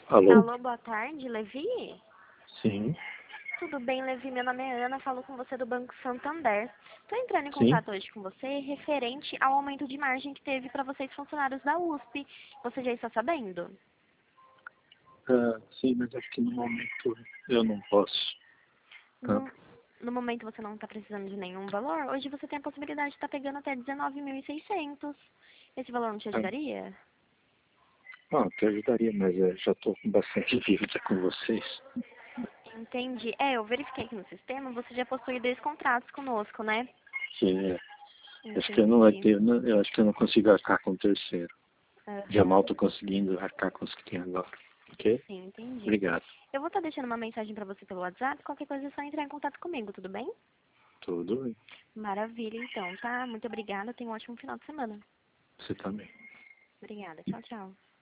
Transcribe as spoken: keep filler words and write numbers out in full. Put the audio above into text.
Alô? Alô, boa tarde, Levi? Sim, Tudo bem, Levi? Meu nome é Ana, falo com você do Banco Santander. Estou entrando em sim. contato hoje com você referente ao aumento de margem que teve para vocês funcionários da U S P. Você já está sabendo? Ah, sim, mas acho que no momento eu não posso. Tá? No, no momento você não está precisando de nenhum valor. Hoje você tem a possibilidade de estar pegando até dezenove mil e seiscentos. Esse valor não te Ah, ajudaria? ah, até ajudaria, mas eh, já estou com bastante dívida com vocês. Entendi. É, eu verifiquei aqui no sistema, você já possui dois contratos conosco, né? Que eh, acho que eu não vai Entendi. ter, eu não- eu acho que eu não consigo arcar com o terceiro. Já mal Aham. estou conseguindo arcar com os que tem agora. Ok? Sim, entendi. Obrigado. Eu vou estar deixando uma mensagem para você pelo WhatsApp. Qualquer coisa é só entrar em contato comigo, tudo bem? Tudo bem. Maravilha, então, tá? Muito obrigada. Tenha um ótimo final de semana. Você também. Obrigada. Tchau, tchau.